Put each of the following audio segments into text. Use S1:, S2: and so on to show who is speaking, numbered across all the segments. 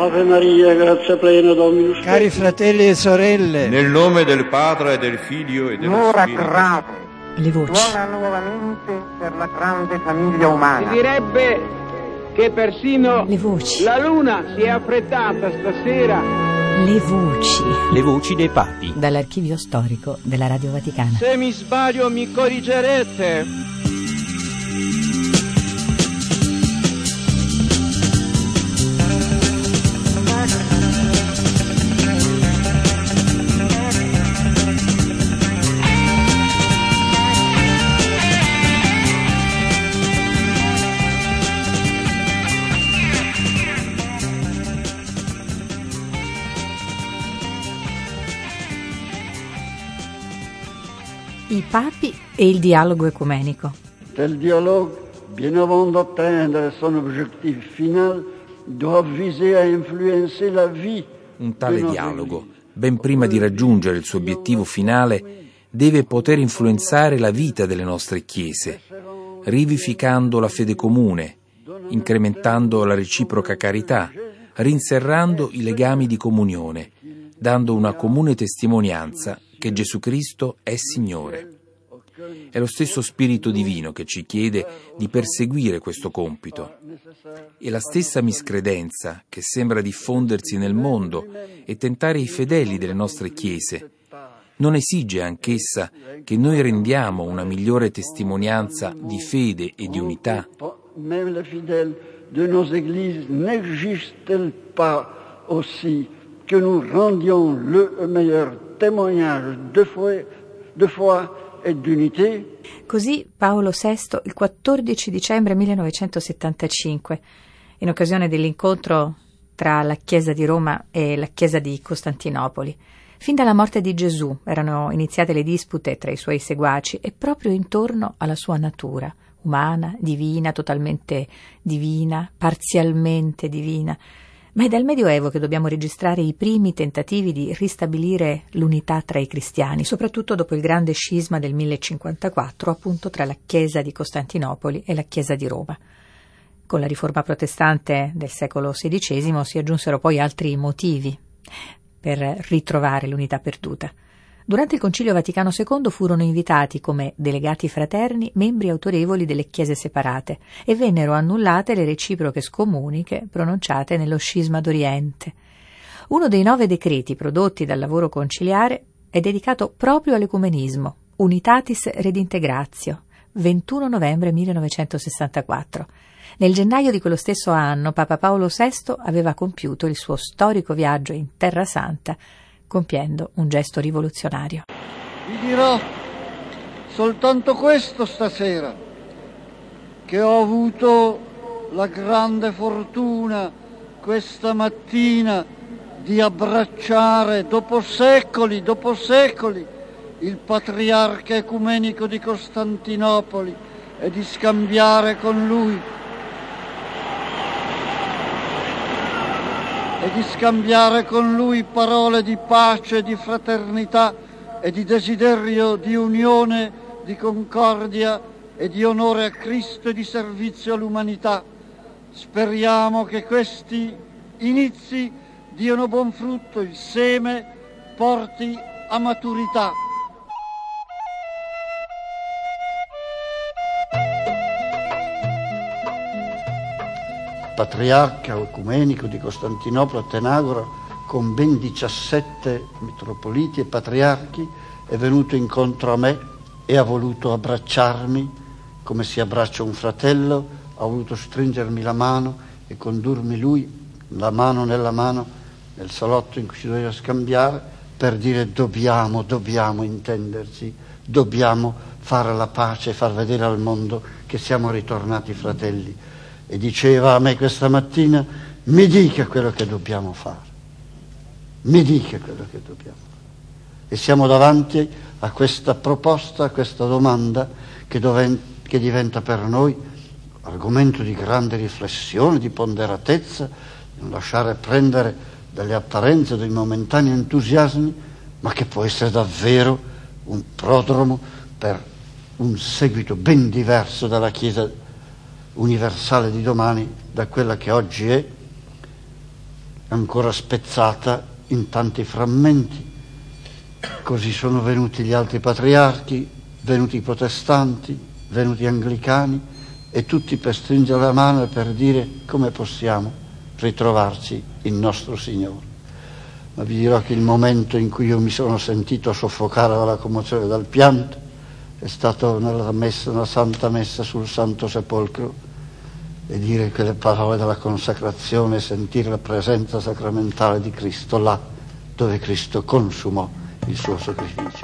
S1: Ave Maria, grazia plena, Dominus tecum.
S2: Cari fratelli e sorelle,
S3: nel nome del Padre e del Figlio e dello Spirito.
S4: grave.
S5: Le voci.
S4: Suona nuovamente per la grande famiglia umana.
S6: Si direbbe che persino
S5: Le voci.
S6: la luna si è affrettata stasera.
S5: Le voci.
S7: Le voci dei papi.
S5: Dall'archivio storico della Radio Vaticana.
S6: Se mi sbaglio mi corrigerete.
S5: I papi e il dialogo ecumenico.
S1: Tel dialogue, bien avant d'atteindre son objectif final, doit viser à influencer la vie.
S8: Un tale dialogo, ben prima di raggiungere il suo obiettivo finale, deve poter influenzare la vita delle nostre chiese, rivivificando la fede comune, incrementando la reciproca carità, rinserrando i legami di comunione, dando una comune testimonianza che Gesù Cristo è Signore. È lo stesso Spirito Divino che ci chiede di perseguire questo compito. E la stessa miscredenza che sembra diffondersi nel mondo e tentare i fedeli delle nostre chiese non esige anch'essa che noi rendiamo una migliore testimonianza di fede e di unità?
S1: Même les fidèles de nos églises n'exigent-elles pas aussi que nous rendions le meilleur témoignage de foi e d'unité?
S5: Così Paolo VI il 14 dicembre 1975, in occasione dell'incontro tra la Chiesa di Roma e la Chiesa di Costantinopoli. Fin dalla morte di Gesù erano iniziate le dispute tra i suoi seguaci e proprio intorno alla sua natura, umana, divina, totalmente divina, parzialmente divina. Ma è dal Medioevo che dobbiamo registrare i primi tentativi di ristabilire l'unità tra i cristiani, soprattutto dopo il grande scisma del 1054, appunto tra la Chiesa di Costantinopoli e la Chiesa di Roma. Con la riforma protestante del secolo XVI si aggiunsero poi altri motivi per ritrovare l'unità perduta. Durante il Concilio Vaticano II furono invitati come delegati fraterni membri autorevoli delle chiese separate e vennero annullate le reciproche scomuniche pronunciate nello Scisma d'Oriente. Uno dei 9 decreti prodotti dal lavoro conciliare è dedicato proprio all'ecumenismo, Unitatis Redintegratio, 21 novembre 1964. Nel gennaio di quello stesso anno Papa Paolo VI aveva compiuto il suo storico viaggio in Terra Santa, compiendo un gesto rivoluzionario.
S1: Vi dirò soltanto questo stasera, che ho avuto la grande fortuna questa mattina di abbracciare dopo secoli il patriarca ecumenico di Costantinopoli e di scambiare con lui parole di pace, di fraternità e di desiderio di unione, di concordia e di onore a Cristo e di servizio all'umanità. Speriamo che questi inizi diano buon frutto, il seme porti a maturità. Patriarca ecumenico di Costantinopoli, Atenagora, con ben 17 mitropoliti e patriarchi, è venuto incontro a me e ha voluto abbracciarmi come si abbraccia un fratello, ha voluto stringermi la mano e condurmi lui, la mano nella mano, nel salotto in cui si doveva scambiare, per dire dobbiamo intenderci, dobbiamo fare la pace e far vedere al mondo che siamo ritornati fratelli. E diceva a me questa mattina: mi dica quello che dobbiamo fare, E siamo davanti a questa proposta, a questa domanda che diventa per noi argomento di grande riflessione, di ponderatezza, di non lasciare prendere dalle apparenze, dai momentanei entusiasmi, ma che può essere davvero un prodromo per un seguito ben diverso dalla Chiesa universale di domani da quella che oggi è. ancora spezzata in tanti frammenti. Così sono venuti gli altri patriarchi, venuti i protestanti, venuti gli anglicani, e tutti per stringere la mano e per dire come possiamo ritrovarci in nostro Signore. Ma vi dirò che il momento in cui io mi sono sentito soffocare dalla commozione e dal pianto è stato nella Santa Messa sul Santo Sepolcro, e dire quelle parole della consacrazione, sentire la presenza sacramentale di Cristo là dove Cristo consumò il suo sacrificio.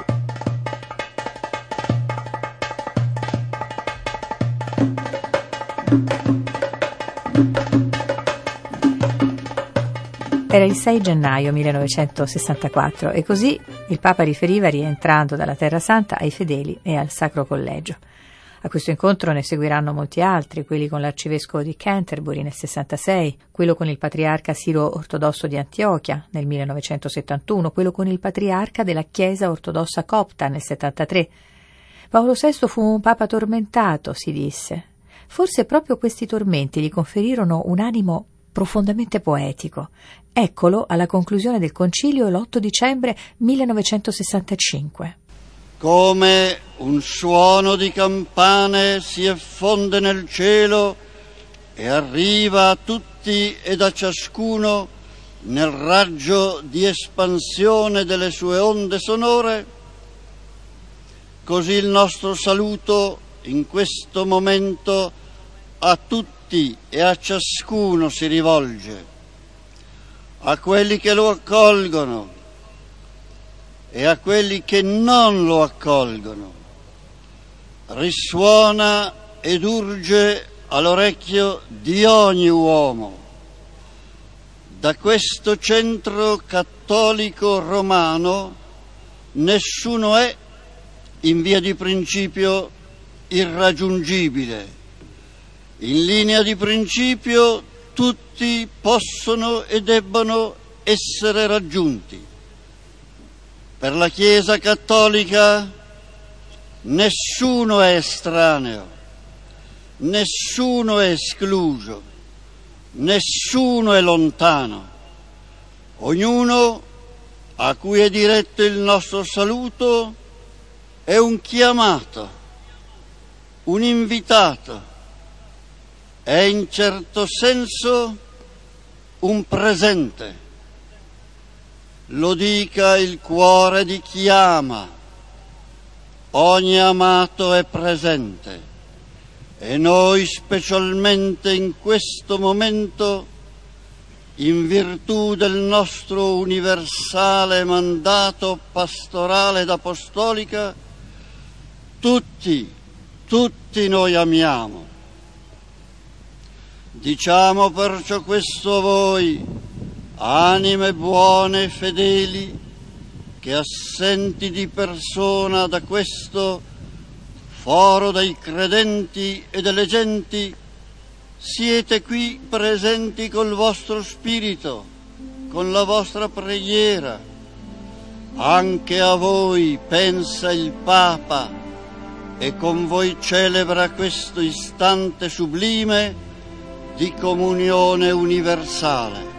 S5: Era il 6 gennaio 1964 e così il Papa riferiva, rientrando dalla Terra Santa, ai fedeli e al Sacro Collegio. A questo incontro ne seguiranno molti altri, quelli con l'arcivescovo di Canterbury nel 66, quello con il patriarca Siro ortodosso di Antiochia nel 1971, quello con il patriarca della Chiesa ortodossa copta nel 73. Paolo VI fu un papa tormentato, si disse. Forse proprio questi tormenti gli conferirono un animo profondamente poetico. Eccolo alla conclusione del concilio l'8 dicembre 1965.
S1: Come un suono di campane si effonde nel cielo e arriva a tutti ed a ciascuno nel raggio di espansione delle sue onde sonore, così il nostro saluto in questo momento a tutti e a ciascuno si rivolge, a quelli che lo accolgono e a quelli che non lo accolgono. Risuona ed urge all'orecchio di ogni uomo. Da questo centro cattolico romano nessuno è in via di principio irraggiungibile. In linea di principio tutti possono e debbono essere raggiunti. Per la Chiesa cattolica nessuno è estraneo, nessuno è escluso, nessuno è lontano. Ognuno a cui è diretto il nostro saluto è un chiamato, un invitato, è in certo senso un presente. Lo dica il cuore di chi ama. Ogni amato è presente e noi specialmente in questo momento, in virtù del nostro universale mandato pastorale ed apostolica, tutti noi amiamo. Diciamo perciò questo a voi, anime buone e fedeli, che assenti di persona da questo foro dei credenti e delle genti, siete qui presenti col vostro spirito, con la vostra preghiera. Anche a voi pensa il Papa e con voi celebra questo istante sublime di comunione universale.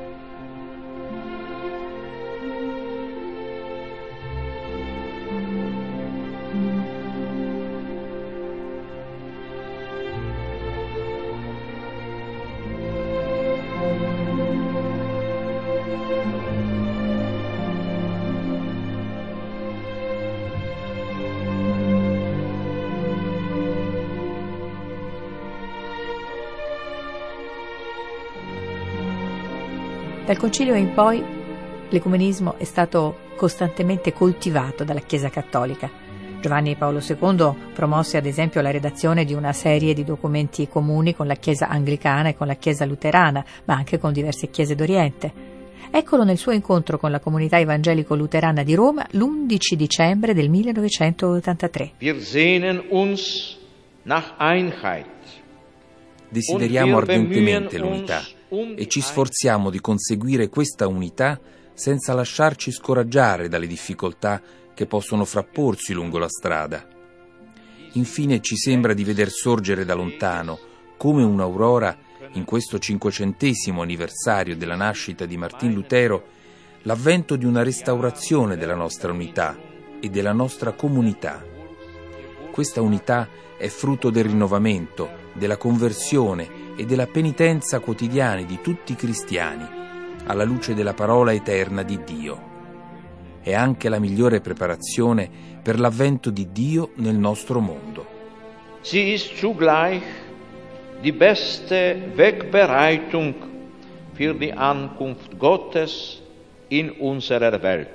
S5: Dal Concilio in poi l'ecumenismo è stato costantemente coltivato dalla Chiesa cattolica. Giovanni Paolo II promosse ad esempio la redazione di una serie di documenti comuni con la Chiesa anglicana e con la Chiesa luterana, ma anche con diverse chiese d'Oriente. Eccolo nel suo incontro con la comunità evangelico-luterana di Roma l'11 dicembre del 1983.
S3: Wir sehnen uns nach Einheit.
S8: Desideriamo ardentemente l'unità e ci sforziamo di conseguire questa unità senza lasciarci scoraggiare dalle difficoltà che possono frapporsi lungo la strada. Infine ci sembra di veder sorgere da lontano, come un'aurora, in questo 500° anniversario della nascita di Martin Lutero, l'avvento di una restaurazione della nostra unità e della nostra comunità. Questa unità è frutto del rinnovamento, della conversione e della penitenza quotidiana di tutti i cristiani, alla luce della parola eterna di Dio. È anche la migliore preparazione per l'avvento di Dio nel nostro mondo.
S3: Sie ist zugleich die beste Wegbereitung für die Ankunft Gottes in unserer Welt.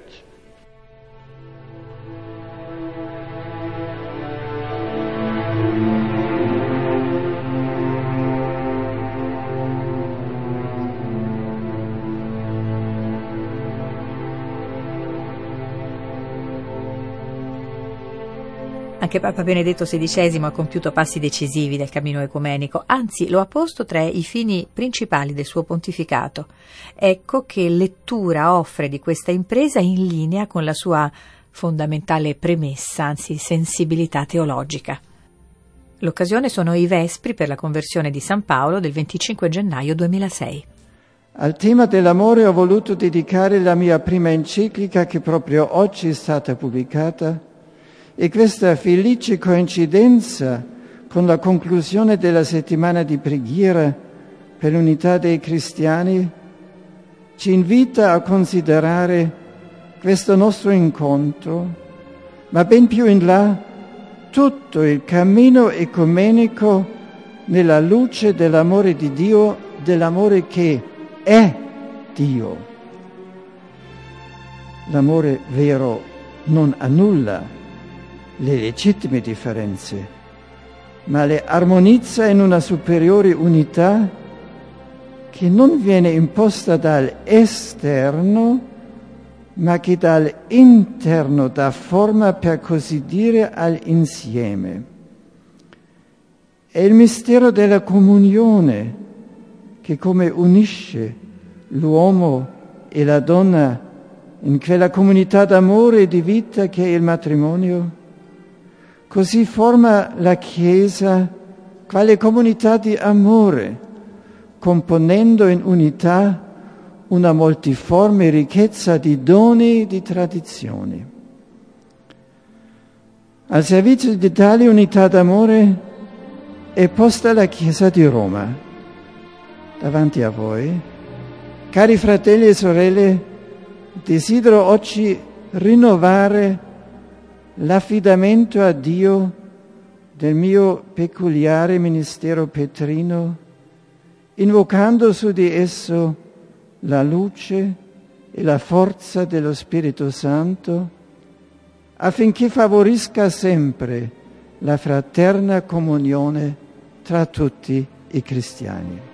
S5: Anche Papa Benedetto XVI ha compiuto passi decisivi del cammino ecumenico, anzi lo ha posto tra i fini principali del suo pontificato. Ecco che lettura offre di questa impresa in linea con la sua fondamentale premessa, anzi sensibilità teologica. L'occasione sono i Vespri per la conversione di San Paolo del 25 gennaio 2006.
S2: Al tema dell'amore ho voluto dedicare la mia prima enciclica che proprio oggi è stata pubblicata. E questa felice coincidenza con la conclusione della settimana di preghiera per l'unità dei cristiani ci invita a considerare questo nostro incontro, ma ben più in là tutto il cammino ecumenico nella luce dell'amore di Dio, dell'amore che è Dio. L'amore vero non annulla le legittime differenze, ma le armonizza in una superiore unità che non viene imposta dall'esterno, ma che dall'interno dà forma, per così dire, all'insieme. È il mistero della comunione che come unisce l'uomo e la donna in quella comunità d'amore e di vita che è il matrimonio. Così forma la Chiesa quale comunità di amore, componendo in unità una multiforme ricchezza di doni e di tradizioni. Al servizio di tale unità d'amore è posta la Chiesa di Roma. Davanti a voi, cari fratelli e sorelle, desidero oggi rinnovare l'affidamento a Dio del mio peculiare ministero petrino, invocando su di esso la luce e la forza dello Spirito Santo, affinché favorisca sempre la fraterna comunione tra tutti i cristiani.